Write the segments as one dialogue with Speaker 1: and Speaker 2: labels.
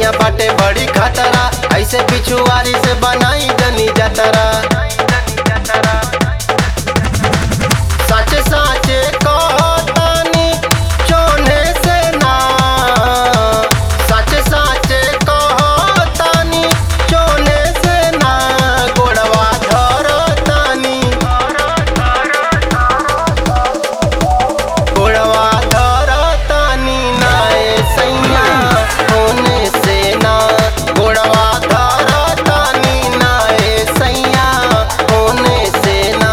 Speaker 1: सैया बाटे बड़ी खतरा, ऐसे पिछुआरी से बनाई जनी जतरा। सच साचे कहतानी चोने से ना, सच साचे कहतानी चोने से ना, गोड़वा धरतानी, गोड़वा धरतानी ना ए सैया होने से ना, गोड़वा धरतानी ना ए सैया होने से ना।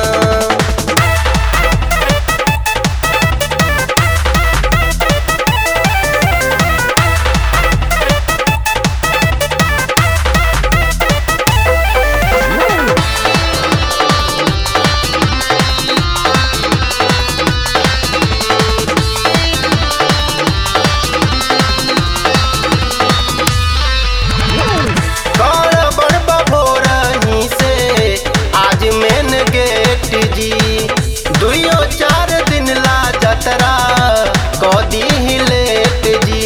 Speaker 1: दुइयो चार दिन ला जतरा कदी ही लेट जी,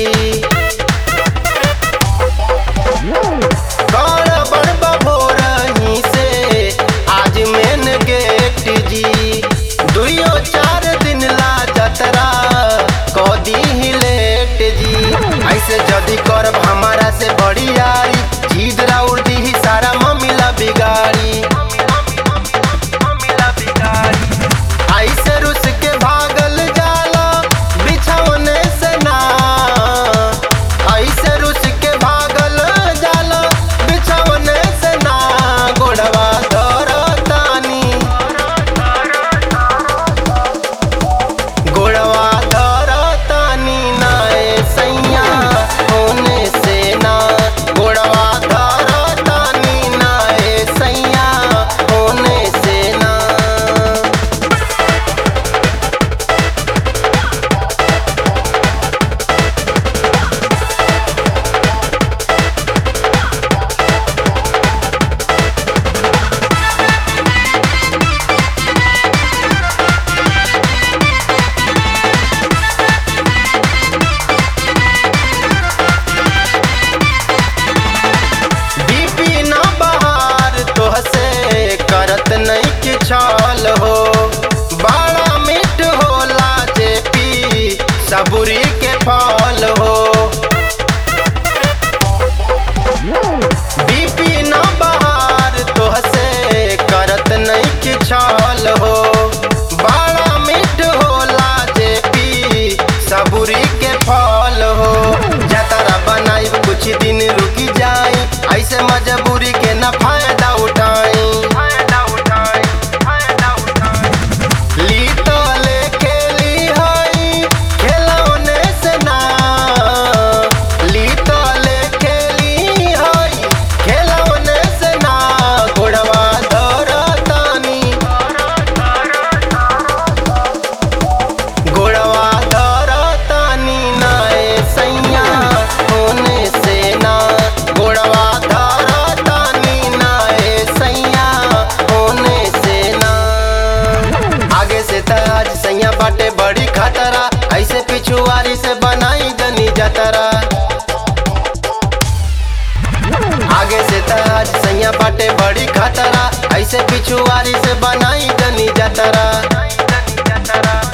Speaker 1: गड़बड़ बभोरही से आज मेन गेट जी। दुइयो चार दिन ला जतरा कदी ही लेट जी। ऐसे जदी करब हमारा से बड़ी यारी, जीद राउर दी ही सारा मम्मीला बिगाड़ी। ऐसे रुस के भागल जाला बिछौने से ना, ऐसे रुस के भागल जाला बिछौने से ना, गोड़वा धरतानी, गोड़वा धरतानी ना ए सैया होने से ना, गोड़वा धरतानी ना ए सैया होने से ना। करत नहीं कि छल हो, बड़ा मीठ होला जे पी सबुरी के फल हो। बीपी न बहार तोहसे करत नहीं कि छल हो, बड़ा मीठ होला जे पी सबुरी के फल हो। जतरा बनाई कुछ दिन रुकी जाई, ऐसे मजबूरी के न फायदा उठाई। सैया बाटे बड़ी खतरा, ऐसे पिछुआरी से बनाई जनी जतरा। आगे से ताज सैया बाटे बड़ी खतरा, ऐसे पिछुआरी से बनाई जनी जतरा।